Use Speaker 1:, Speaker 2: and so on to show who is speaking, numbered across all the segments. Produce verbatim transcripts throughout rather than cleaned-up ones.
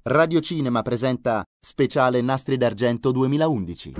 Speaker 1: Radio Cinema presenta Speciale Nastri d'Argento duemilaundici.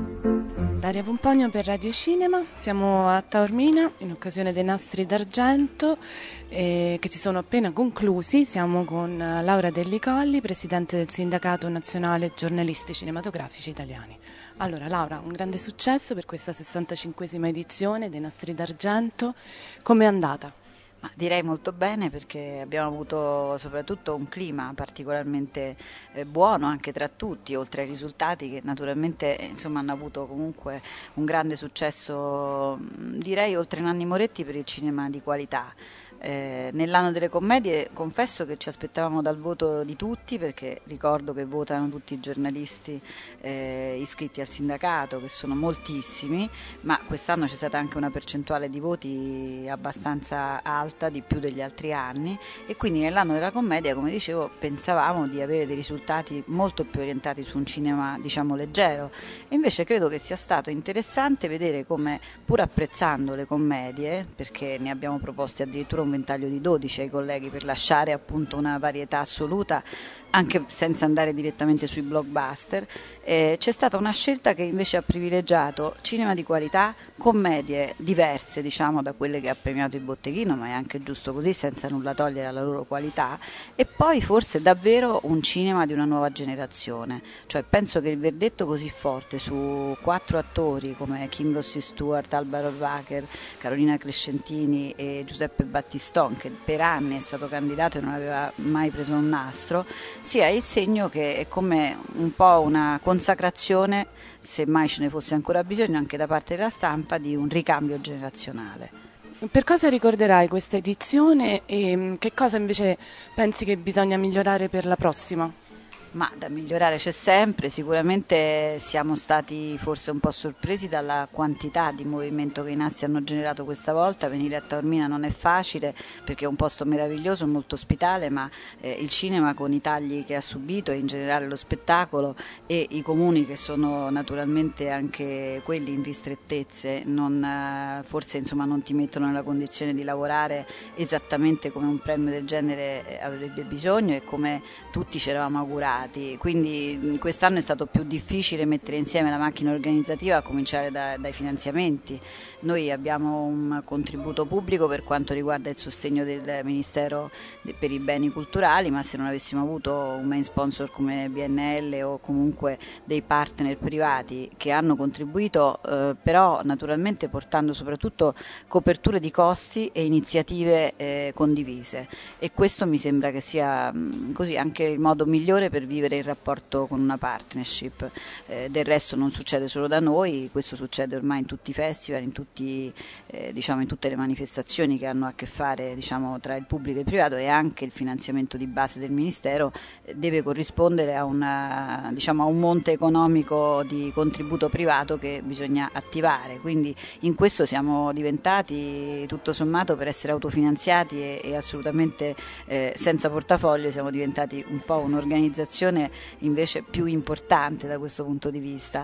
Speaker 2: Daria Pompogno per Radio Cinema, siamo a Taormina in occasione dei Nastri d'Argento eh, che si sono appena conclusi. Siamo con Laura Delli Colli, presidente del Sindacato Nazionale Giornalisti Cinematografici Italiani. Allora Laura, un grande successo per questa sessantacinquesima edizione dei Nastri d'Argento, com'è andata?
Speaker 3: Ma direi molto bene, perché abbiamo avuto soprattutto un clima particolarmente eh, buono anche tra tutti, oltre ai risultati che naturalmente eh, insomma, hanno avuto comunque un grande successo, direi oltre Nanni Moretti, per il cinema di qualità. Eh, nell'anno delle commedie confesso che ci aspettavamo dal voto di tutti, perché ricordo che votano tutti i giornalisti eh, iscritti al sindacato, che sono moltissimi, ma quest'anno c'è stata anche una percentuale di voti abbastanza alta, di più degli altri anni, e quindi nell'anno della commedia, come dicevo, pensavamo di avere dei risultati molto più orientati su un cinema, diciamo, leggero, e invece credo che sia stato interessante vedere come, pur apprezzando le commedie, perché ne abbiamo proposte addirittura un ventaglio di dodici ai colleghi per lasciare appunto una varietà assoluta, anche senza andare direttamente sui blockbuster, eh, c'è stata una scelta che invece ha privilegiato cinema di qualità, commedie diverse, diciamo, da quelle che ha premiato il Botteghino, ma è anche giusto così, senza nulla togliere alla loro qualità, e poi forse davvero un cinema di una nuova generazione. Cioè penso che il verdetto così forte su quattro attori come Kim Rossi Stewart, Alba Rohrwacher, Carolina Crescentini e Giuseppe Battiston, che per anni è stato candidato e non aveva mai preso un nastro, sia il segno che è come un po' una consacrazione, se mai ce ne fosse ancora bisogno anche da parte della stampa, di un ricambio generazionale.
Speaker 2: Per cosa ricorderai questa edizione e che cosa invece pensi che bisogna migliorare per la prossima?
Speaker 3: Ma da migliorare c'è sempre, sicuramente siamo stati forse un po' sorpresi dalla quantità di movimento che i nastri hanno generato questa volta. Venire a Taormina non è facile, perché è un posto meraviglioso, molto ospitale, ma eh, il cinema, con i tagli che ha subito, e in generale lo spettacolo, e i comuni che sono naturalmente anche quelli in ristrettezze, non, eh, forse insomma non ti mettono nella condizione di lavorare esattamente come un premio del genere avrebbe bisogno e come tutti ci eravamo augurati. Quindi quest'anno è stato più difficile mettere insieme la macchina organizzativa, a cominciare da, dai finanziamenti. Noi abbiamo un contributo pubblico per quanto riguarda il sostegno del Ministero per i beni culturali, ma se non avessimo avuto un main sponsor come B N L o comunque dei partner privati che hanno contribuito, eh, però naturalmente portando soprattutto coperture di costi e iniziative eh, condivise, e questo mi sembra che sia mh, così anche il modo migliore per vivere il rapporto con una partnership. Eh, del resto non succede solo da noi, questo succede ormai in tutti i festival, in, tutti, eh, diciamo, in tutte le manifestazioni che hanno a che fare, diciamo, tra il pubblico e il privato, e anche il finanziamento di base del Ministero eh, deve corrispondere a, una, diciamo, a un monte economico di contributo privato che bisogna attivare. Quindi in questo siamo diventati, tutto sommato, per essere autofinanziati e, e assolutamente eh, senza portafoglio, siamo diventati un po' un'organizzazione invece più importante da questo punto di vista.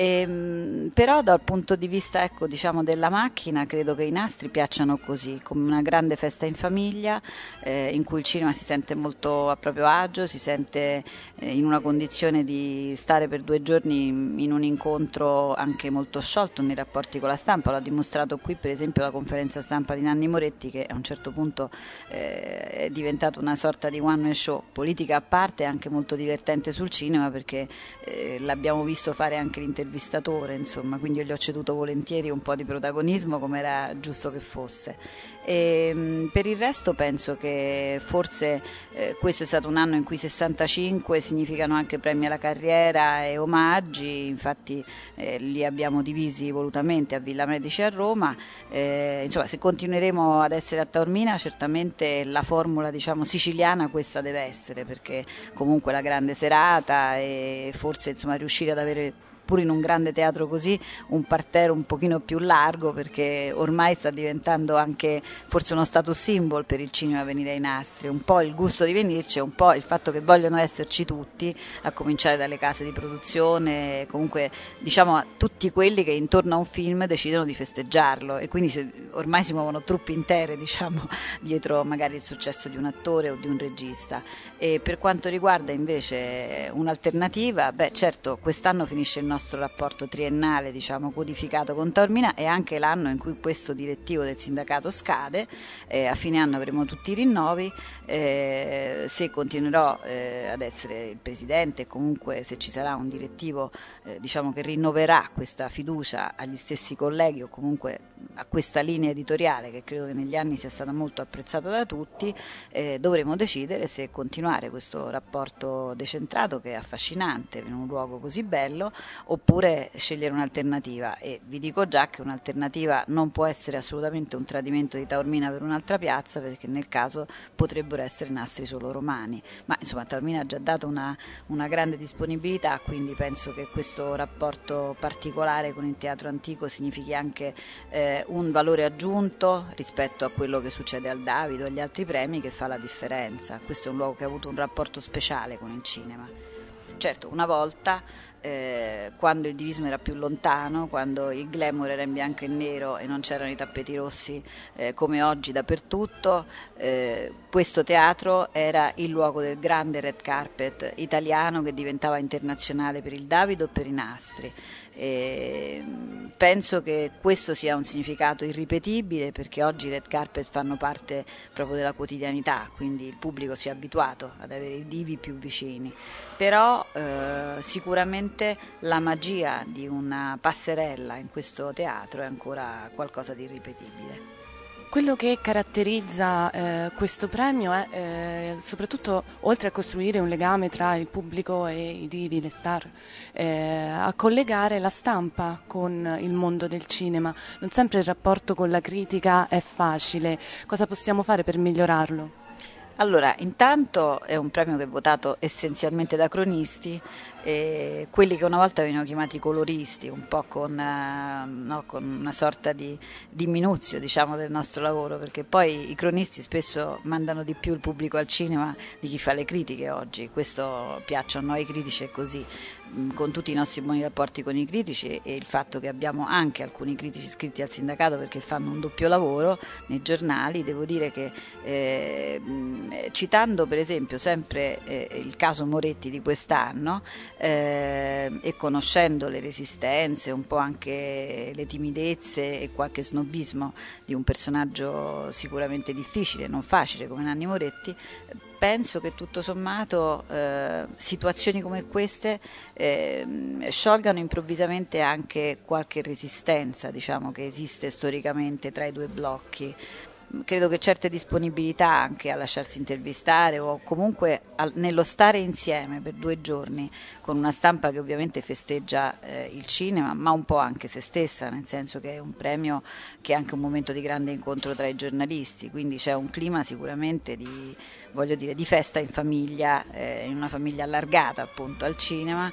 Speaker 3: E, però dal punto di vista, ecco, diciamo, della macchina, credo che i nastri piacciono così, come una grande festa in famiglia, eh, in cui il cinema si sente molto a proprio agio, si sente eh, in una condizione di stare per due giorni in un incontro anche molto sciolto nei rapporti con la stampa. L'ha dimostrato qui per esempio la conferenza stampa di Nanni Moretti, che a un certo punto eh, è diventato una sorta di one man show, politica a parte, anche molto divertente sul cinema, perché eh, l'abbiamo visto fare anche l'intervistatore, insomma, quindi io gli ho ceduto volentieri un po' di protagonismo, come era giusto che fosse. E, mh, per il resto penso che forse eh, questo è stato un anno in cui sessantacinque significano anche premi alla carriera e omaggi, infatti eh, li abbiamo divisi volutamente a Villa Medici a Roma. Eh, insomma, se continueremo ad essere a Taormina, certamente la formula, diciamo, siciliana questa deve essere, perché comunque la grande serata e forse, insomma, riuscire ad avere pur in un grande teatro così, un parterre un pochino più largo, perché ormai sta diventando anche forse uno status symbol per il cinema venire ai nastri, un po' il gusto di venirci, un po' il fatto che vogliono esserci tutti, a cominciare dalle case di produzione, comunque diciamo tutti quelli che intorno a un film decidono di festeggiarlo, e quindi se, ormai si muovono truppe intere, diciamo, dietro magari il successo di un attore o di un regista. E per quanto riguarda invece un'alternativa, beh certo, quest'anno finisce il nostro rapporto triennale, diciamo, codificato con Taormina, è anche l'anno in cui questo direttivo del sindacato scade, eh, a fine anno avremo tutti i rinnovi, eh, se continuerò eh, ad essere il presidente, comunque se ci sarà un direttivo eh, diciamo che rinnoverà questa fiducia agli stessi colleghi o comunque a questa linea editoriale che credo che negli anni sia stata molto apprezzata da tutti, eh, dovremo decidere se continuare questo rapporto decentrato che è affascinante in un luogo così bello, oppure scegliere un'alternativa. E vi dico già che un'alternativa non può essere assolutamente un tradimento di Taormina per un'altra piazza, perché nel caso potrebbero essere nastri solo romani, ma insomma Taormina ha già dato una, una grande disponibilità, quindi penso che questo rapporto particolare con il teatro antico significhi anche eh, un valore aggiunto rispetto a quello che succede al Davido e agli altri premi, che fa la differenza. Questo è un luogo che ha avuto un rapporto speciale con il cinema. Certo, una volta, eh, quando il divismo era più lontano, quando il glamour era in bianco e nero e non c'erano i tappeti rossi eh, come oggi dappertutto, eh, questo teatro era il luogo del grande red carpet italiano che diventava internazionale per il Davido e per i nastri. E penso che questo sia un significato irripetibile, perché oggi i red carpet fanno parte proprio della quotidianità, quindi il pubblico si è abituato ad avere i divi più vicini, però eh, sicuramente la magia di una passerella in questo teatro è ancora qualcosa di irripetibile.
Speaker 2: Quello che caratterizza eh, questo premio è eh, soprattutto, oltre a costruire un legame tra il pubblico e i divi, le star, eh, a collegare la stampa con il mondo del cinema. Non sempre il rapporto con la critica è facile. Cosa possiamo fare per migliorarlo?
Speaker 3: Allora, intanto è un premio che è votato essenzialmente da cronisti, eh, quelli che una volta venivano chiamati coloristi, un po' con, eh, no, con una sorta di diminuzione, diciamo, del nostro lavoro, perché poi i cronisti spesso mandano di più il pubblico al cinema di chi fa le critiche oggi. Questo piace a noi critici, è così, con tutti i nostri buoni rapporti con i critici e il fatto che abbiamo anche alcuni critici iscritti al sindacato perché fanno un doppio lavoro nei giornali. Devo dire che eh, citando per esempio sempre eh, il caso Moretti di quest'anno eh, e conoscendo le resistenze, un po' anche le timidezze e qualche snobismo di un personaggio sicuramente difficile, non facile come Nanni Moretti, penso che tutto sommato eh, situazioni come queste eh, sciolgano improvvisamente anche qualche resistenza, diciamo, che esiste storicamente tra i due blocchi. Credo che certe disponibilità anche a lasciarsi intervistare o comunque al, nello stare insieme per due giorni con una stampa che ovviamente festeggia eh, il cinema, ma un po' anche se stessa, nel senso che è un premio che è anche un momento di grande incontro tra i giornalisti, quindi c'è un clima sicuramente di, voglio dire, di festa in famiglia, eh, in una famiglia allargata appunto al cinema,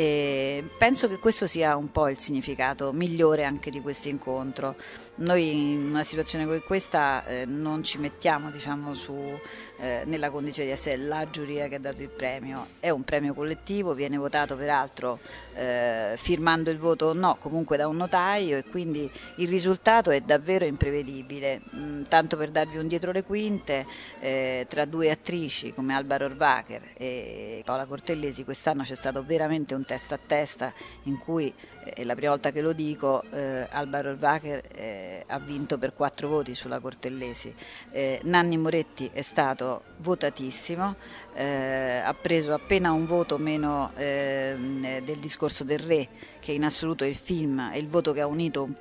Speaker 3: e penso che questo sia un po' il significato migliore anche di questo incontro. Noi in una situazione come questa eh, non ci mettiamo, diciamo, su, eh, nella condizione di essere la giuria che ha dato il premio, è un premio collettivo, viene votato peraltro eh, firmando il voto o no comunque da un notaio, e quindi il risultato è davvero imprevedibile. Mm, tanto per darvi un dietro le quinte, eh, tra due attrici come Alba Rohrwacher e Paola Cortellesi quest'anno c'è stato veramente un testa a testa in cui, è la prima volta che lo dico, eh, Alba Rohrwacher eh, ha vinto per quattro voti sulla Cortellesi. eh, Nanni Moretti è stato votatissimo, eh, ha preso appena un voto meno eh, del Discorso del Re, che in assoluto è il film, è il voto che ha unito un po'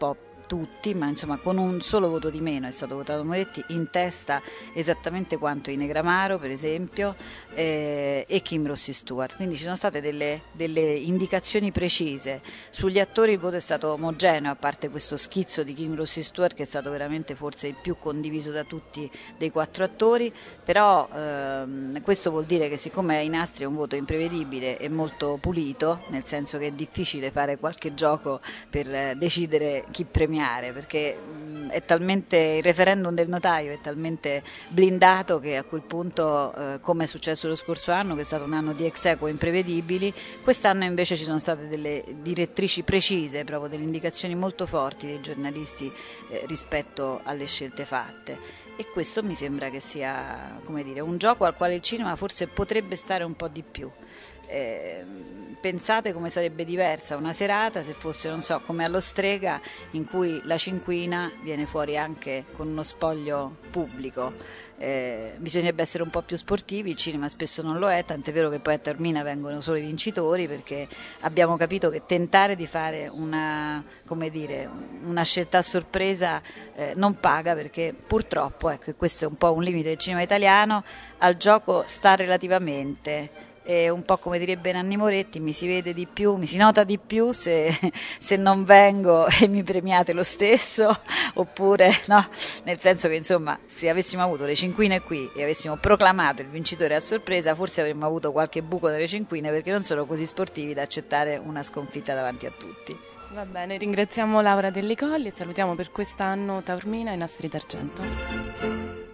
Speaker 3: tutti, ma insomma con un solo voto di meno è stato votato Moretti, in testa esattamente quanto i Negramaro per esempio eh, e Kim Rossi Stuart, quindi ci sono state delle, delle indicazioni precise. Sugli attori il voto è stato omogeneo, a parte questo schizzo di Kim Rossi Stuart che è stato veramente forse il più condiviso da tutti dei quattro attori, però ehm, questo vuol dire che siccome ai nastri è un voto imprevedibile e molto pulito, nel senso che è difficile fare qualche gioco per eh, decidere chi premiare, perché mh, è talmente, il referendum del notaio è talmente blindato che a quel punto, eh, come è successo lo scorso anno, che è stato un anno di ex aequo imprevedibili, quest'anno invece ci sono state delle direttrici precise, proprio delle indicazioni molto forti dei giornalisti eh, rispetto alle scelte fatte. E questo mi sembra che sia, come dire, un gioco al quale il cinema forse potrebbe stare un po' di più. Eh, pensate come sarebbe diversa una serata se fosse, non so, come allo Strega, in cui la cinquina viene fuori anche con uno spoglio pubblico. Eh, bisognerebbe essere un po' più sportivi, il cinema spesso non lo è, tant'è vero che poi a Taormina vengono solo i vincitori, perché abbiamo capito che tentare di fare una, come dire, una scelta a sorpresa eh, non paga, perché purtroppo, ecco, questo è un po' un limite del cinema italiano, al gioco sta relativamente. E un po' come direbbe Nanni Moretti, mi si vede di più, mi si nota di più se, se non vengo e mi premiate lo stesso, oppure no, nel senso che insomma se avessimo avuto le cinquine qui e avessimo proclamato il vincitore a sorpresa, forse avremmo avuto qualche buco nelle cinquine, perché non sono così sportivi da accettare una sconfitta davanti a tutti.
Speaker 2: Va bene, ringraziamo Laura Delli Colli e salutiamo per quest'anno Taormina e Nastri d'Argento.